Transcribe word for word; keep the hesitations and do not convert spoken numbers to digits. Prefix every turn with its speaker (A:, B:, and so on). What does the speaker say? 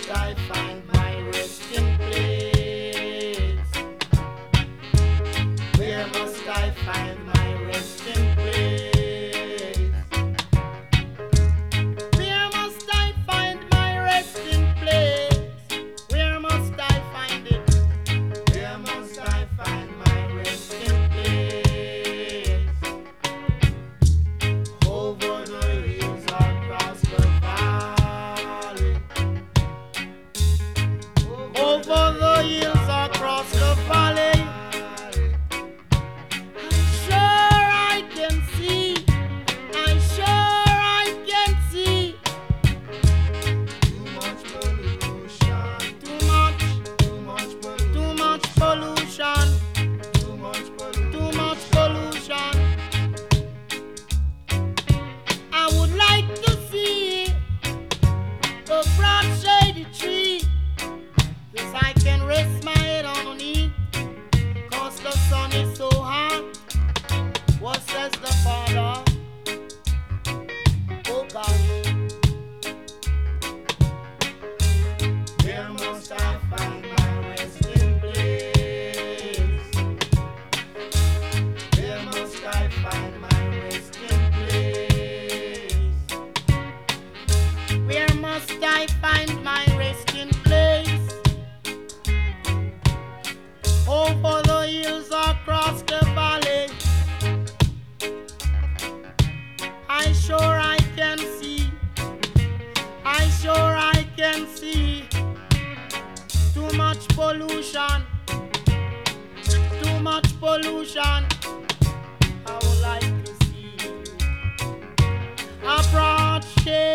A: must I find my resting place? Where must I find my resting place? Where must I find my resting place? Where must I find it? Where must I find my resting place? Over the hills across the valley. Over the hills across the valley. I'm sure I can see. I'm sure I can see. Too much pollution. Too much. Too much pollution. Too much pollution. Too much pollution. Too much pollution. I would like to see a broad shady tree, 'cause I can rest my head underneath, 'cause the sun is so hot. What says the Father? Oh gosh. Where must I find my resting place? Where must I find my resting place? Where must I find my resting place? Over the hills across the valley. I sure I can see. I sure I can see. Too much pollution. Too much pollution. I would like to see a broad shade.